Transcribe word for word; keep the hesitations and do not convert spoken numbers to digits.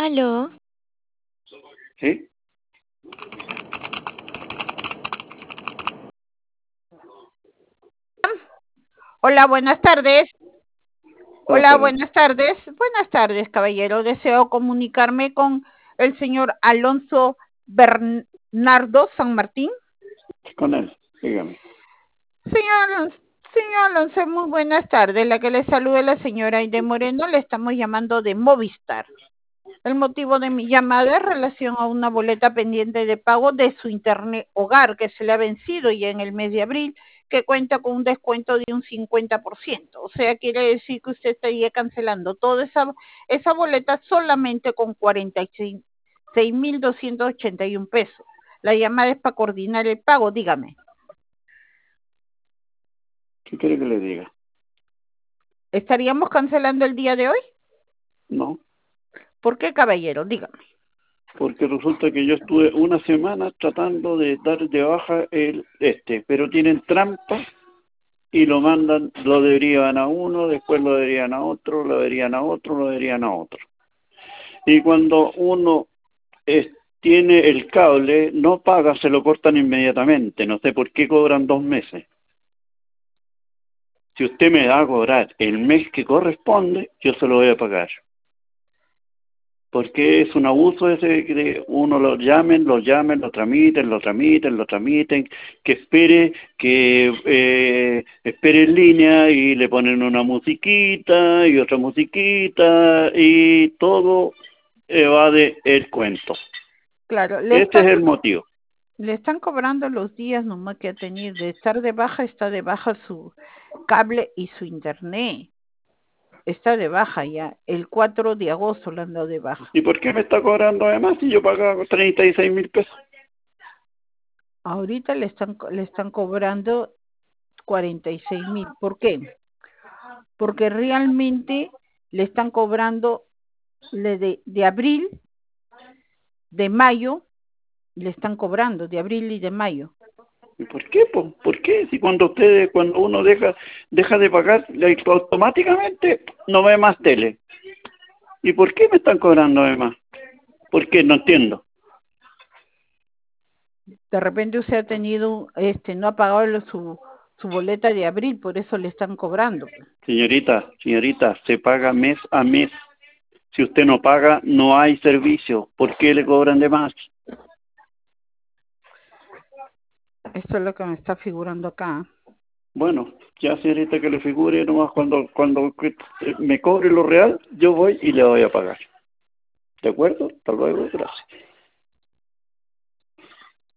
Aló, ¿Sí? Hola, buenas tardes. Buenas Hola, tardes. buenas tardes. Buenas tardes, caballero. Deseo comunicarme con el señor Alonso Bernardo San Martín. Con él, dígame. Señor Alonso, señor Alonso, muy buenas tardes. La que le saluda es la señora Aide Moreno. Le estamos llamando de Movistar. El motivo de mi llamada es relación a una boleta pendiente de pago de su internet hogar que se le ha vencido ya en el mes de abril, que cuenta con un descuento de un cincuenta por ciento. O sea, quiere decir que usted estaría cancelando toda esa, esa boleta solamente con cuarenta y seis mil doscientos ochenta y uno pesos. La llamada es para coordinar el pago, dígame. ¿Qué quiere que le diga? ¿Estaríamos cancelando el día de hoy? No, ¿Por qué, caballero? Dígame. porque resulta que yo estuve una semana tratando de dar de baja el este, pero tienen trampa y lo mandan, lo derivan a uno, después lo derivan a otro, lo derivan a otro, lo derivan a otro. Y cuando uno es- tiene el cable, no paga, se lo cortan inmediatamente. No sé por qué cobran dos meses. Si usted me da a cobrar el mes que corresponde, yo se lo voy a pagar. Porque es un abuso ese que uno lo llamen, lo llamen, lo tramiten, lo tramiten, lo tramiten, que espere, que eh, espere en línea y le ponen una musiquita y otra musiquita y todo evade el cuento. Claro, le Ese es están el motivo. Le están cobrando los días nomás que ha tenido. De estar de baja, está de baja su cable y su internet. Está de baja ya. El cuatro de agosto lo han dado de baja. ¿Y por qué me está cobrando además si yo pagaba treinta y seis mil pesos? Ahorita le están, le están cobrando cuarenta y seis mil. ¿Por qué? Porque realmente le están cobrando le de, de abril, de mayo, le están cobrando de abril y de mayo. ¿Y por qué? Po? ¿Por qué? Si cuando ustedes, cuando uno deja deja de pagar, le- automáticamente no ve más tele. ¿Y por qué me están cobrando además? ¿Por qué? No entiendo. De repente usted ha tenido, este, no ha pagado lo- su, su boleta de abril, por eso le están cobrando. Señorita, señorita, se paga mes a mes. Si usted no paga, no hay servicio. ¿Por qué le cobran de más? Esto es lo que me está figurando acá. Bueno, ya señorita que le figure nomás cuando, cuando me cobre lo real, yo voy y le voy a pagar. ¿De acuerdo? Hasta luego, gracias.